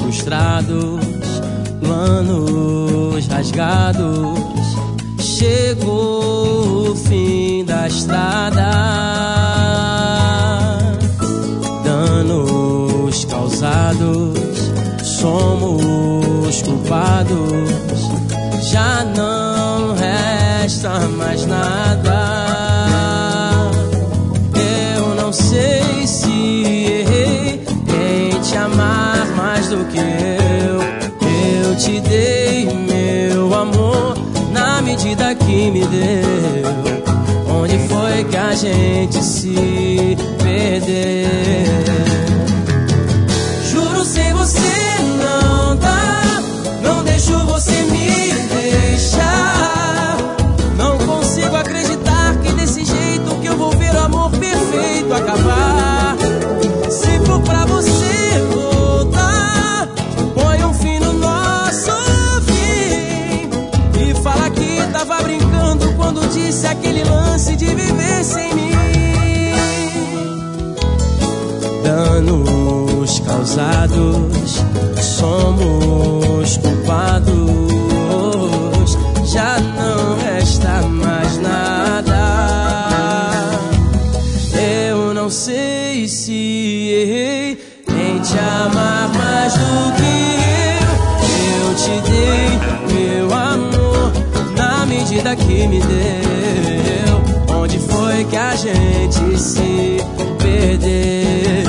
frustrados, planos rasgados. Chegou o fim da estrada, danos causados, somos culpados. Já não resta mais nada. Eu não sei se errei em te amar mais do que eu te dei meu amor na medida que me deu. Onde foi que a gente se perdeu? Juro, sem você não dá, não deixo você me deixar. Não consigo acreditar que desse jeito que eu vou ver o amor perfeito acabar. Se for pra você voltar, põe um fim no nosso fim. E fala que tava brincando quando disse aquele lance de viver sem mim. Danos causados, somos culpados. Já não resta mais nada. Eu não sei se errei em te amar mais do que eu te dei meu amor na medida que me deu. Onde foi que a gente se perdeu?